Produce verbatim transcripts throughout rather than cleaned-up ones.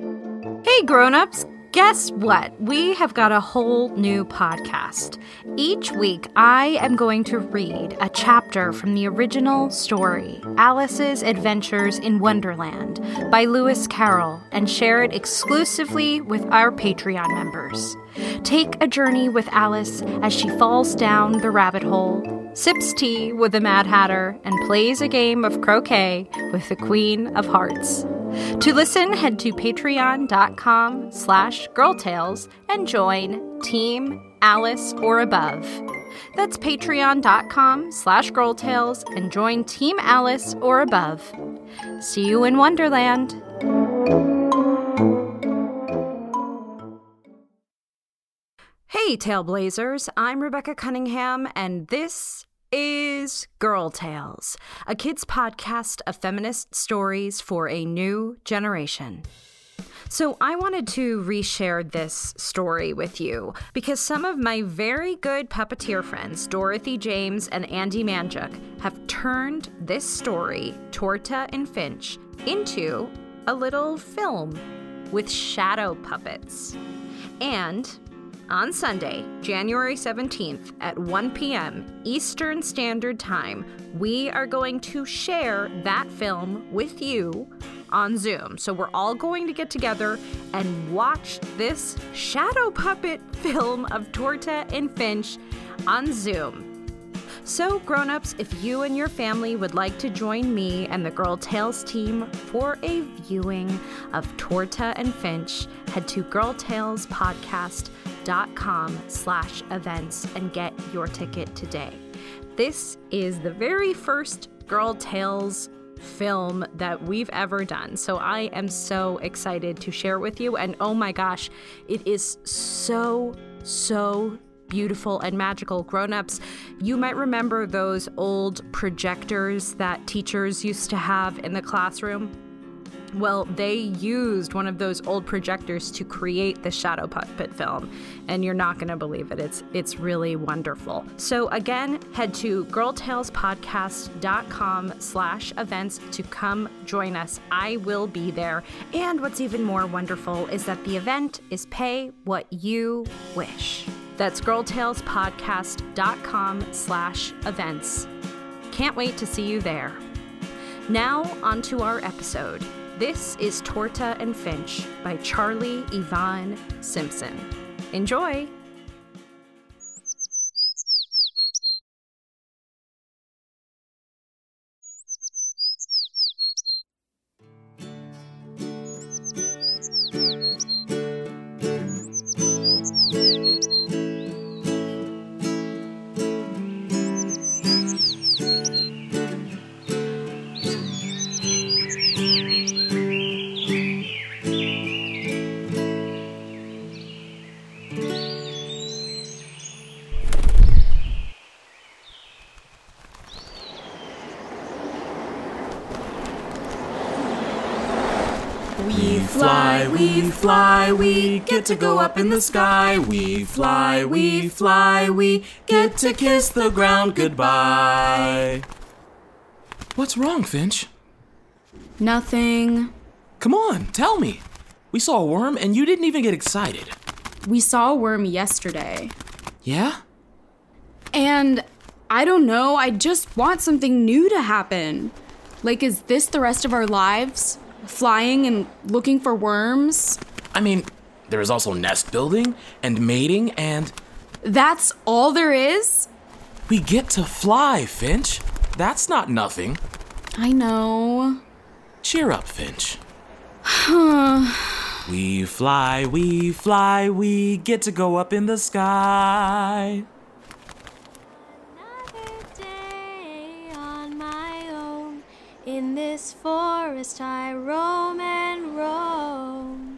Hey grown-ups, guess what? We have got a whole new podcast. Each week, I am going to read a chapter from the original story, Alice's Adventures in Wonderland, by Lewis Carroll, and share it exclusively with our Patreon members. Take a journey with Alice as she falls down the rabbit hole, sips tea with the Mad Hatter, and plays a game of croquet with the Queen of Hearts. To listen, head to patreon.com slash girltales and join Team Alice or Above. That's patreon.com slash girltales and join Team Alice or Above. See you in Wonderland. Hey, Tailblazers, I'm Rebecca Cunningham, and this is Girl Tales, a kids' podcast of feminist stories for a new generation. So I wanted to reshare this story with you because some of my very good puppeteer friends, Dorothy James and Andy Manjuk, have turned this story, Torta and Finch, into a little film with shadow puppets. And on Sunday, January seventeenth at one p.m. Eastern Standard Time, we are going to share that film with you on Zoom. So we're all going to get together and watch this shadow puppet film of Torta and Finch on Zoom. So, grown-ups, if you and your family would like to join me and the Girl Tales team for a viewing of Torta and Finch, head to girltalespodcast.com slash events and get your ticket today. This is the very first Girl Tales film that we've ever done, so I am so excited to share with you, and oh my gosh, it is so, so beautiful and magical. Grown-ups, you might remember those old projectors that teachers used to have in the classroom. Well, they used one of those old projectors to create the shadow puppet film, and you're not going to believe it. It's it's really wonderful. So again, head to girltalespodcast.com slash events to come join us. I will be there. And what's even more wonderful is that the event is pay what you wish. That's girltalespodcast.com slash events. Can't wait to see you there. Now, on to our episode. This is Torta and Finch by Charlie Yvonne Simpson. Enjoy! We fly, we fly, we get to go up in the sky. We fly, we fly, we get to kiss the ground goodbye. What's wrong, Finch? Nothing. Come on, tell me. We saw a worm and you didn't even get excited. We saw a worm yesterday. Yeah? And I don't know, I just want something new to happen. Like, is this the rest of our lives? Flying and looking for worms? I mean, there is also nest building and mating and... That's all there is? We get to fly, Finch. That's not nothing. I know. Cheer up, Finch. We fly, we fly, we get to go up in the sky. Another day on my own. In this forest I roam and roam.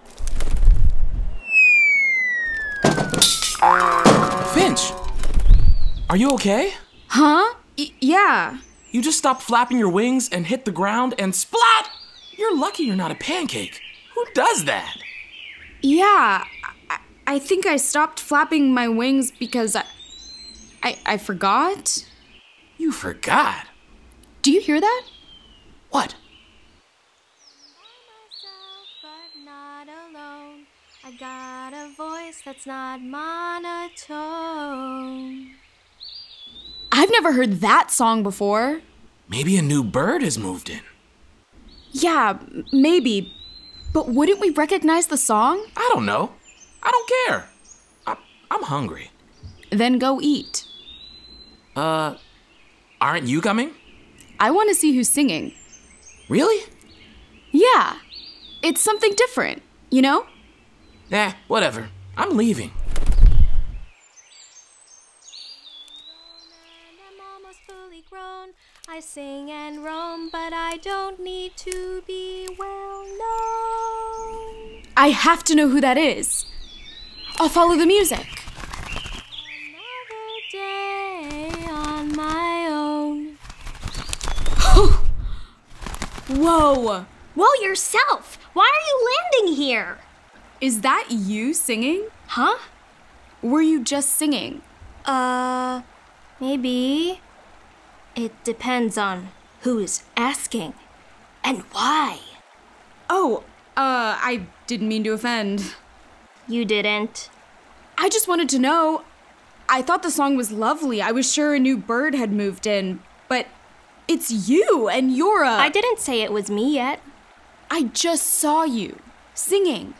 Finch! Are you okay? Huh? Y- yeah. You just stopped flapping your wings and hit the ground and splat! You're lucky you're not a pancake. Who does that? Yeah. I, I think I stopped flapping my wings because I, I... I forgot. You forgot? Do you hear that? What? Not alone. I got a voice that's not monotone. I've never heard that song before. Maybe a new bird has moved in. Yeah, m- maybe. But wouldn't we recognize the song? I don't know. I don't care. I'm, I'm hungry. Then go eat. Uh, aren't you coming? I want to see who's singing. Really? Yeah. It's something different, you know? Nah, whatever. I'm leaving. I'm almost fully grown. I sing and roam, but I don't need to be well known. I have to know who that is. I'll follow the music. Another day on my own. Whoa! Whoa, yourself! Why are you landing here? Is that you singing? Huh? Were you just singing? Uh, maybe. It depends on who's asking and why. Oh, uh, I didn't mean to offend. You didn't. I just wanted to know. I thought the song was lovely. I was sure a new bird had moved in, but it's you and you're a... I didn't say it was me yet. I just saw you singing.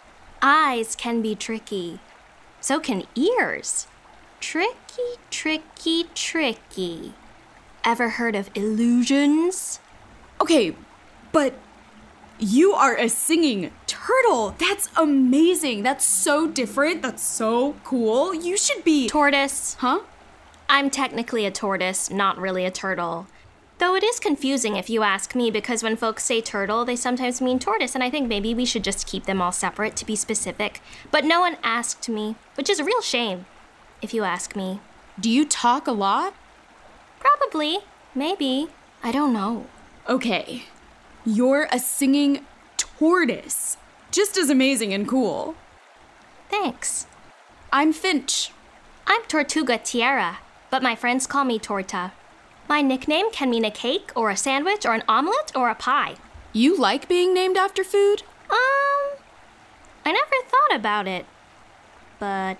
Eyes can be tricky. So can ears. Tricky, tricky, tricky. Ever heard of illusions? Okay, but you are a singing turtle. That's amazing. That's so different. That's so cool. You should be... Tortoise. Huh? I'm technically a tortoise, not really a turtle. Though it is confusing if you ask me, because when folks say turtle, they sometimes mean tortoise, and I think maybe we should just keep them all separate to be specific. But no one asked me, which is a real shame, if you ask me. Do you talk a lot? Probably. Maybe. I don't know. Okay. You're a singing tortoise. Just as amazing and cool. Thanks. I'm Finch. I'm Tortuga Tierra, but my friends call me Torta. My nickname can mean a cake, or a sandwich, or an omelet, or a pie. You like being named after food? Um, I never thought about it. But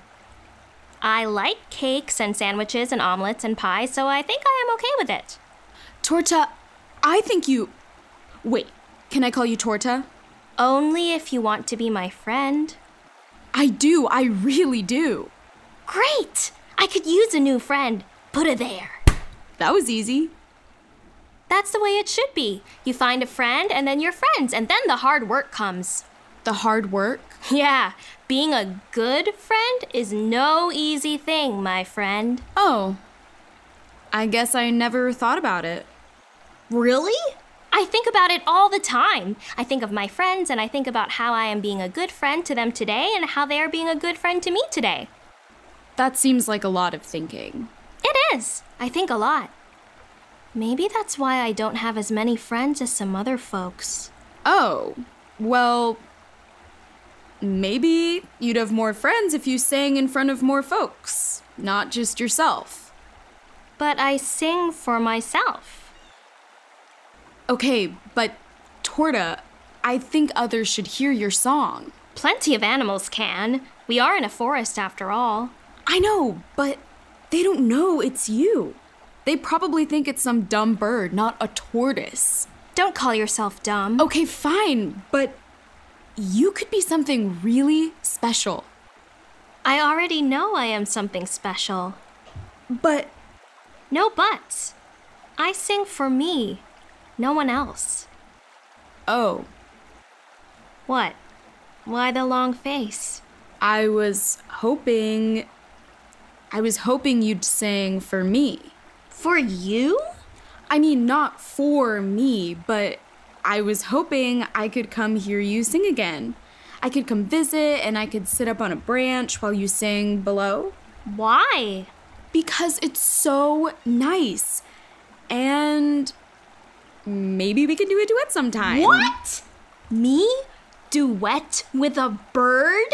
I like cakes and sandwiches and omelets and pies, so I think I am okay with it. Torta, I think you... Wait, can I call you Torta? Only if you want to be my friend. I do, I really do. Great! I could use a new friend. Put her there. That was easy. That's the way it should be. You find a friend, and then you're friends, and then the hard work comes. The hard work? Yeah, being a good friend is no easy thing, my friend. Oh. I guess I never thought about it. Really? I think about it all the time. I think of my friends, and I think about how I am being a good friend to them today, and how they are being a good friend to me today. That seems like a lot of thinking. It is. I think a lot. Maybe that's why I don't have as many friends as some other folks. Oh, well, maybe you'd have more friends if you sang in front of more folks, not just yourself. But I sing for myself. Okay, but Torta, I think others should hear your song. Plenty of animals can. We are in a forest after all. I know, but they don't know it's you. They probably think it's some dumb bird, not a tortoise. Don't call yourself dumb. Okay, fine, but you could be something really special. I already know I am something special. But No buts. I sing for me, no one else. oh, What? Why the long face? I was hoping... I was hoping you'd sing for me. For you? I mean, not for me, but I was hoping I could come hear you sing again. I could come visit and I could sit up on a branch while you sing below. Why? Because it's so nice. And maybe we can do a duet sometime. What? Me? Duet with a bird?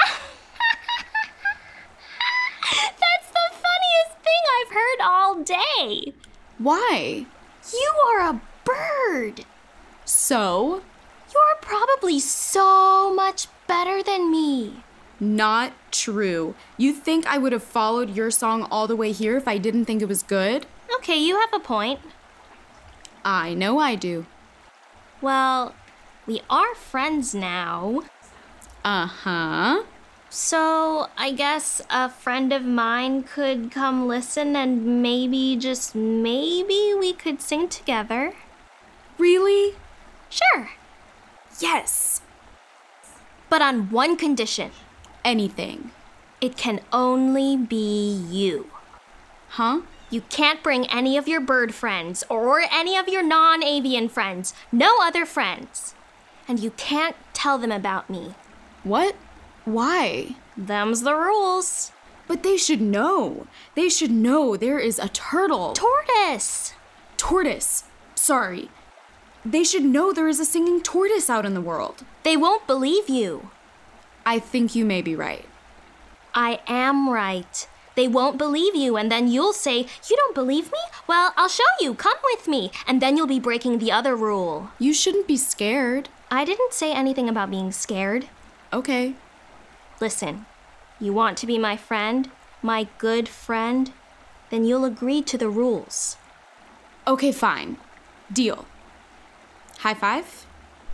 That's the funniest thing I've heard all day. Why? You are a bird. So? You're probably so much better than me. Not true. You think I would have followed your song all the way here if I didn't think it was good? Okay, you have a point. I know I do. Well, we are friends now. Uh-huh. So, I guess a friend of mine could come listen and maybe, just maybe, we could sing together. Really? Sure. Yes. But on one condition. Anything. It can only be you. Huh? You can't bring any of your bird friends or any of your non-avian friends. No other friends. And you can't tell them about me. What? Why? Them's the rules. But they should know. They should know there is a turtle. Tortoise. Tortoise. Sorry. They should know there is a singing tortoise out in the world. They won't believe you. I think you may be right. I am right. They won't believe you, and then you'll say, "You don't believe me? Well, I'll show you. Come with me." And then you'll be breaking the other rule. You shouldn't be scared. I didn't say anything about being scared. Okay. Listen, you want to be my friend, my good friend, then you'll agree to the rules. Okay, fine. Deal. High five?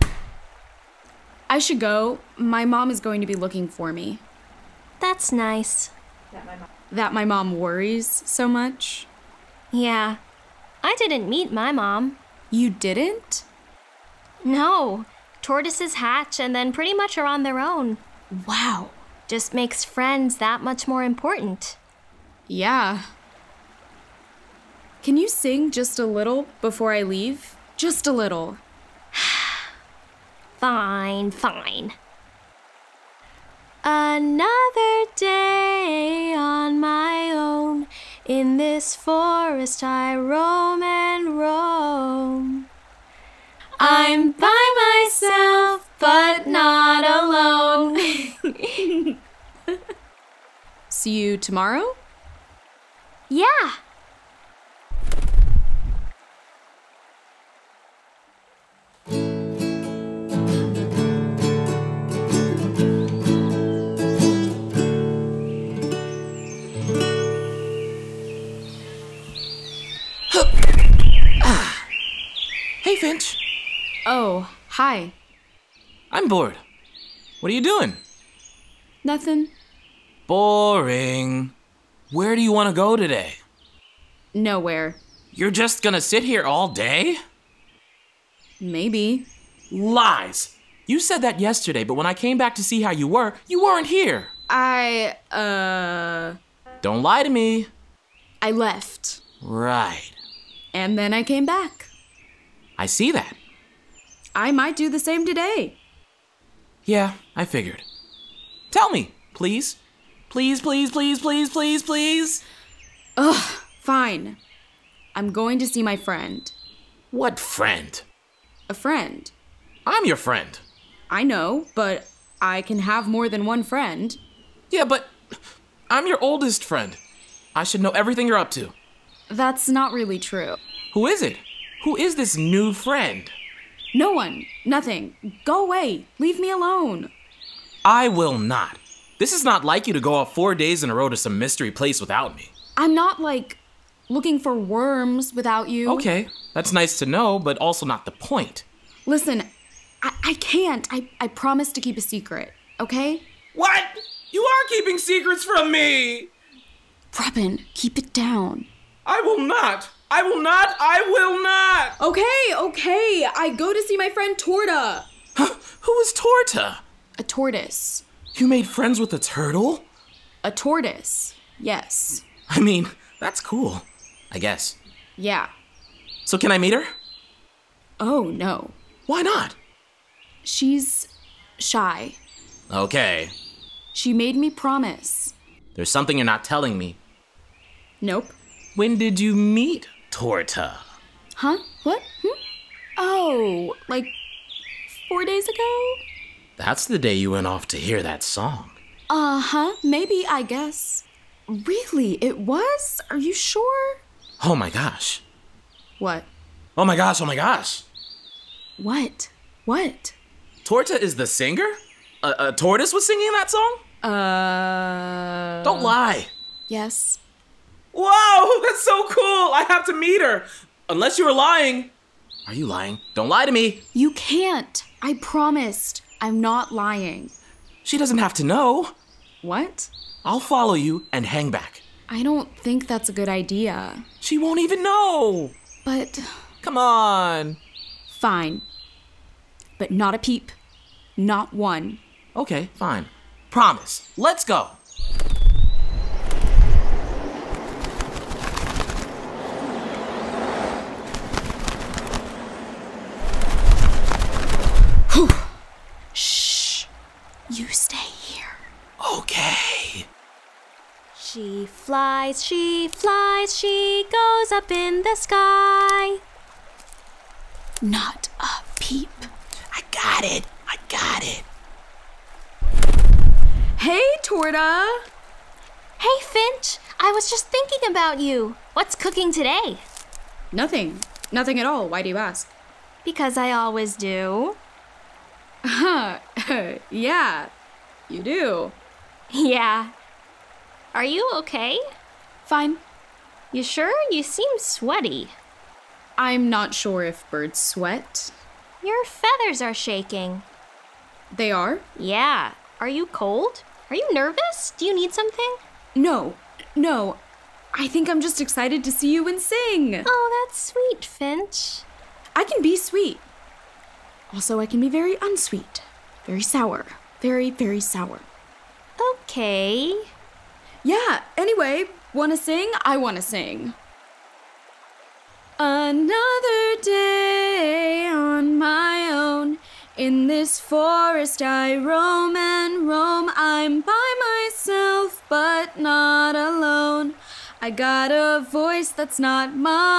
I should go. My mom is going to be looking for me. That's nice. That my mom worries so much? Yeah. I didn't meet my mom. You didn't? No. Tortoises hatch and then pretty much are on their own. Wow. Just makes friends that much more important. Yeah. Can you sing just a little before I leave? Just a little. Fine, fine. Another day on my own. In this forest I roam and roam. I'm by myself, but not alone. See you tomorrow? Yeah. Hey, Finch. Oh, hi. I'm bored. What are you doing? Nothing. Boring. Where do you want to go today? Nowhere. You're just gonna sit here all day? Maybe. Lies. You said that yesterday, but when I came back to see how you were, you weren't here. I, uh... Don't lie to me. I left. Right. And then I came back. I see that. I might do the same today. Yeah, I figured. Tell me, please. Please, please, please, please, please, please. Ugh, fine. I'm going to see my friend. What friend? A friend. I'm your friend. I know, but I can have more than one friend. Yeah, but I'm your oldest friend. I should know everything you're up to. That's not really true. Who is it? Who is this new friend? No one. Nothing. Go away. Leave me alone. I will not. This is not like you to go off four days in a row to some mystery place without me. I'm not, like, looking for worms without you. Okay, that's nice to know, but also not the point. Listen, I, I can't. I, I promise to keep a secret, okay? What? You are keeping secrets from me! Robin, keep it down. I will not! I will not! I will not! Okay, okay. I go to see my friend Torta. Who is Torta? A tortoise. You made friends with a turtle? A tortoise. Yes. I mean, that's cool. I guess. Yeah. So can I meet her? Oh, no. Why not? She's shy. Okay. She made me promise. There's something you're not telling me. Nope. When did you meet Torta? Huh? What? Hmm? Oh, like four days ago? That's the day you went off to hear that song. Uh-huh. Maybe, I guess. Really? It was? Are you sure? Oh my gosh. What? Oh my gosh, oh my gosh. What? What? Torta is the singer? A, a tortoise was singing that song? Uh... Don't lie. Yes. Whoa, that's so cool. I have to meet her. Unless you were lying. Are you lying? Don't lie to me. You can't. I promised. I'm not lying. She doesn't have to know. What? I'll follow you and hang back. I don't think that's a good idea. She won't even know. But... Come on. Fine. But not a peep. Not one. Okay, fine. Promise. Let's go. Shh. You stay here. Okay. She flies, she flies, she goes up in the sky. Not a peep. I got it. I got it. Hey, Torta. Hey, Finch, I was just thinking about you. What's cooking today? Nothing. Nothing at all. Why do you ask? Because I always do. Huh. Yeah, you do. Yeah. Are you okay? Fine. You sure? You seem sweaty. I'm not sure if birds sweat. Your feathers are shaking. They are? Yeah. Are you cold? Are you nervous? Do you need something? No. No. I think I'm just excited to see you and sing. Oh, that's sweet, Finch. I can be sweet. Also, I can be very unsweet. Very sour. Very, very sour. Okay. Yeah, anyway, wanna sing? I wanna sing. Another day on my own. In this forest I roam and roam. I'm by myself, but not alone. I got a voice that's not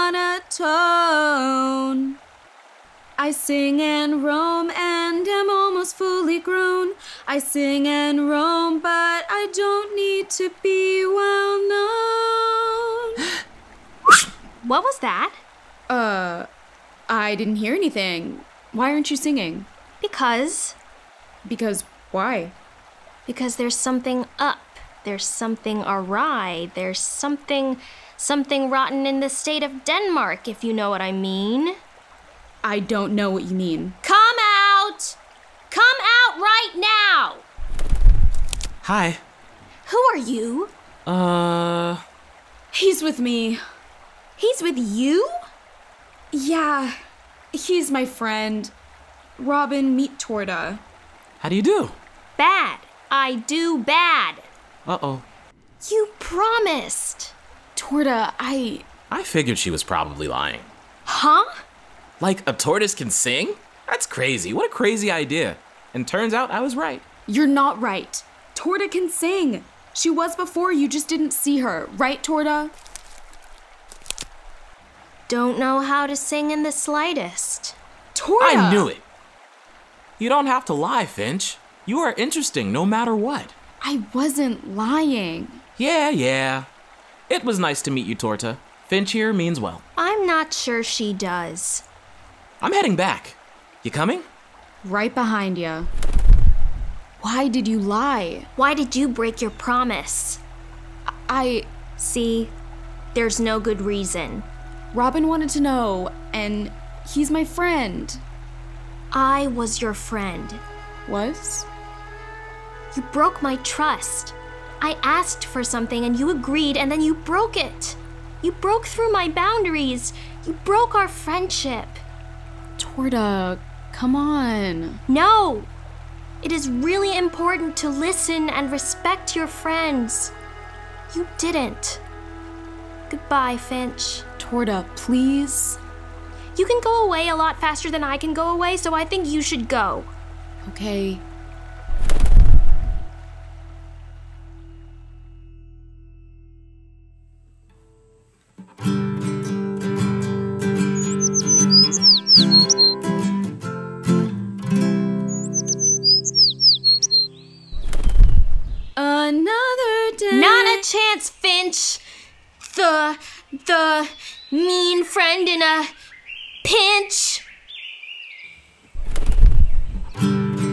monotone. I sing and roam and am almost fully grown. I sing and roam, but I don't need to be well known. What was that? Uh, I didn't hear anything. Why aren't you singing? Because. Because why? Because there's something up. There's something awry. There's something. something rotten in the state of Denmark, if you know what I mean. I don't know what you mean. Come out! Come out right now! Hi. Who are you? Uh... He's with me. He's with you? Yeah, he's my friend. Robin, meet Torta. How do you do? Bad. I do bad. Uh-oh. You promised. Torta, I... I figured she was probably lying. Huh? Like, a tortoise can sing? That's crazy. What a crazy idea. And turns out I was right. You're not right. Torta can sing. She was before, you just didn't see her. Right, Torta? Don't know how to sing in the slightest. Torta! I knew it. You don't have to lie, Finch. You are interesting no matter what. I wasn't lying. Yeah, yeah. It was nice to meet you, Torta. Finch here means well. I'm not sure she does. I'm heading back. You coming? Right behind you. Why did you lie? Why did you break your promise? I... See, there's no good reason. Robin wanted to know, and he's my friend. I was your friend. Was? You broke my trust. I asked for something and you agreed, and then you broke it. You broke through my boundaries. You broke our friendship. Torta, come on. No! It is really important to listen and respect your friends. You didn't. Goodbye, Finch. Torta, please. You can go away a lot faster than I can go away, so I think you should go. Okay. Another day. Not a chance, Finch. The, the mean friend in a pinch.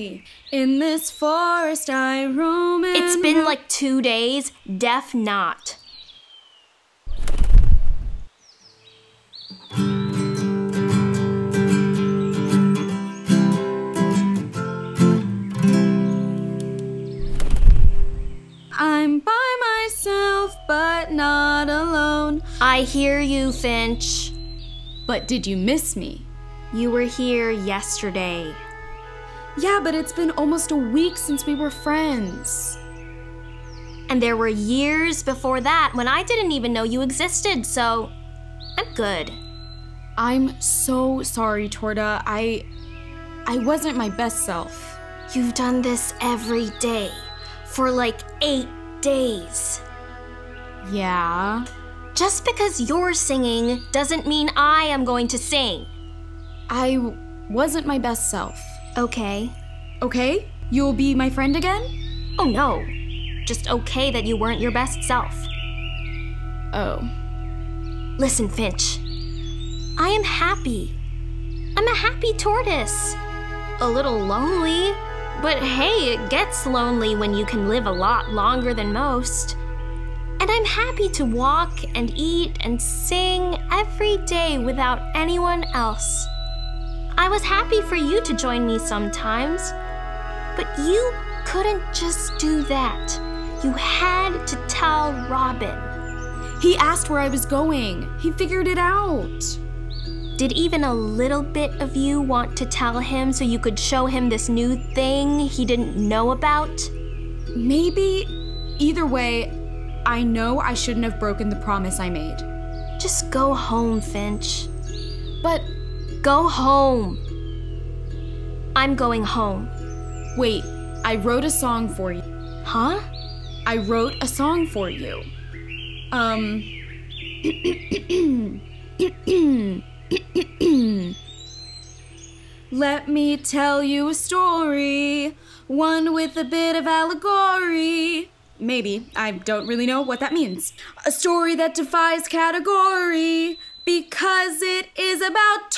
lonely. In this forest I roam and It's been roam. like two days. Deaf not. I'm by myself, but not alone. I hear you, Finch. But did you miss me? You were here yesterday. Yeah, but it's been almost a week since we were friends. And there were years before that when I didn't even know you existed, so I'm good. I'm so sorry, Torta. I... I wasn't my best self. You've done this every day for like eight days. Yeah? Just because you're singing doesn't mean I am going to sing. I w- wasn't my best self. Okay. Okay? You'll be my friend again? Oh no. Just okay that you weren't your best self. Oh. Listen, Finch. I am happy. I'm a happy tortoise. A little lonely, but hey, it gets lonely when you can live a lot longer than most. And I'm happy to walk and eat and sing every day without anyone else. I was happy for you to join me sometimes, but you couldn't just do that. You had to tell Robin. He asked where I was going. He figured it out. Did even a little bit of you want to tell him so you could show him this new thing he didn't know about? Maybe. Either way, I know I shouldn't have broken the promise I made. Just go home, Finch. But Go home. I'm going home. wait, I wrote a song for you. Huh? I wrote a song for you. Um. Let me tell you a story, one with a bit of allegory. Maybe, I don't really know what that means. A story that defies category, because it is about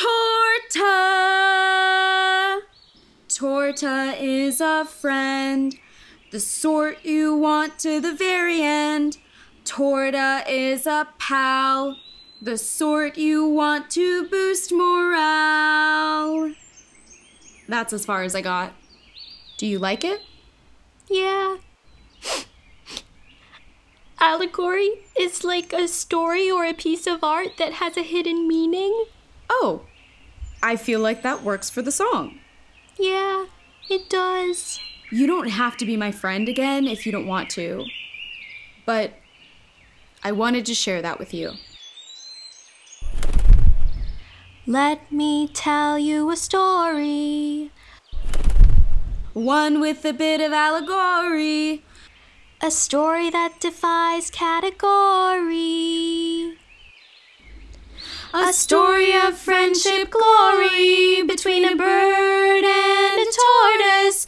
Torta. Torta is a friend, the sort you want to the very end. Torta is a pal, the sort you want to boost morale. That's as far as I got. Do you like it? Yeah. Allegory is like a story or a piece of art that has a hidden meaning. Oh, I feel like that works for the song. Yeah, it does. You don't have to be my friend again if you don't want to. But I wanted to share that with you. Let me tell you a story. One with a bit of allegory. A story that defies category. A story of friendship glory between a bird and a tortoise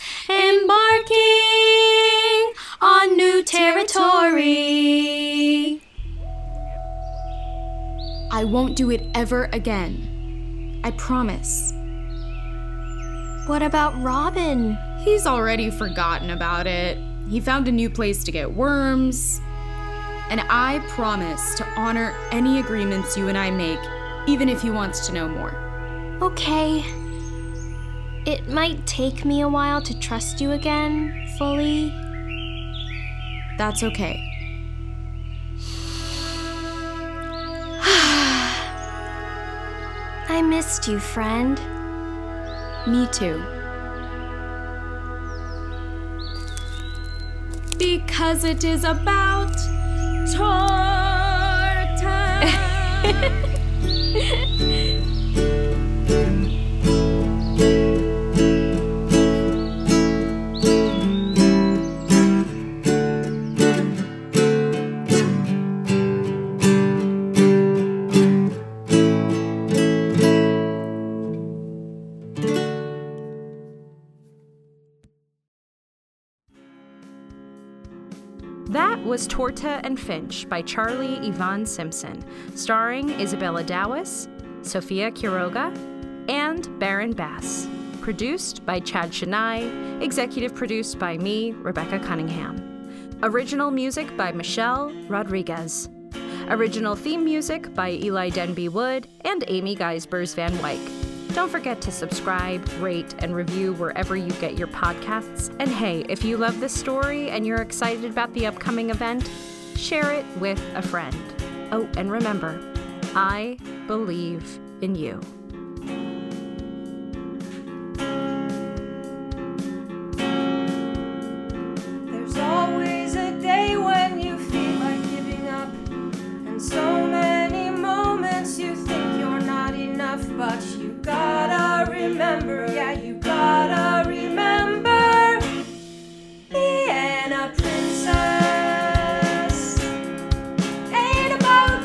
embarking on new territory. I won't do it ever again. I promise. What about Robin? He's already forgotten about it. He found a new place to get worms. And I promise to honor any agreements you and I make, even if he wants to know more. Okay. It might take me a while to trust you again, fully. That's okay. I missed you, friend. Me too. Because it is about Torta. That was Torta and Finch by Charlie Yvonne Simpson, starring Isabella Dawes, Sophia Quiroga, and Baron Bass. Produced by Chad Chennai. Executive produced by me, Rebecca Cunningham. Original music by Michelle Rodriguez. Original theme music by Eli Denby Wood and Amy Geisbers Van Wyk. Don't forget to subscribe, rate, and review wherever you get your podcasts. And hey, if you love this story and you're excited about the upcoming event, share it with a friend. Oh, and remember, I believe in you. There's always a day when you feel like giving up, and so many moments you think you're not enough, but you gotta remember, yeah, you gotta remember, being a princess ain't about the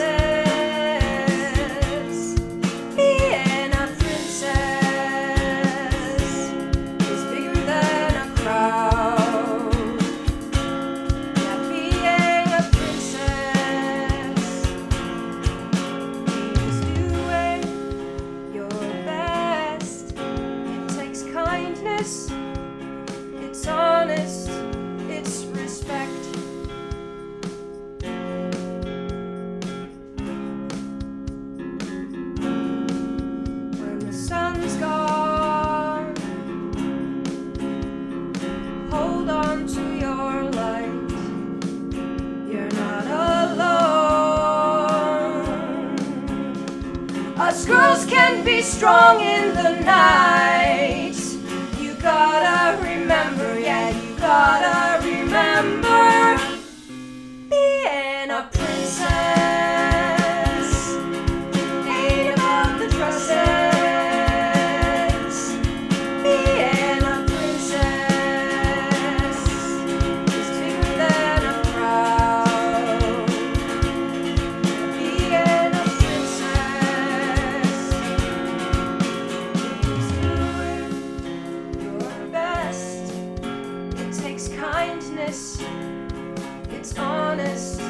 dresses. Being a princess is bigger than a crowd. Yeah, being a princess means doing your best. It takes kindness, it's honest, it's respect. When the sun's gone, hold on to your light. You're not alone. Us girls can be strong in the night. You gotta remember, yeah, you gotta remember, being a princess ain't about the dresses. Being a princess is bigger than a crowd. Being a princess means doing your best. It takes kindness, it's honest,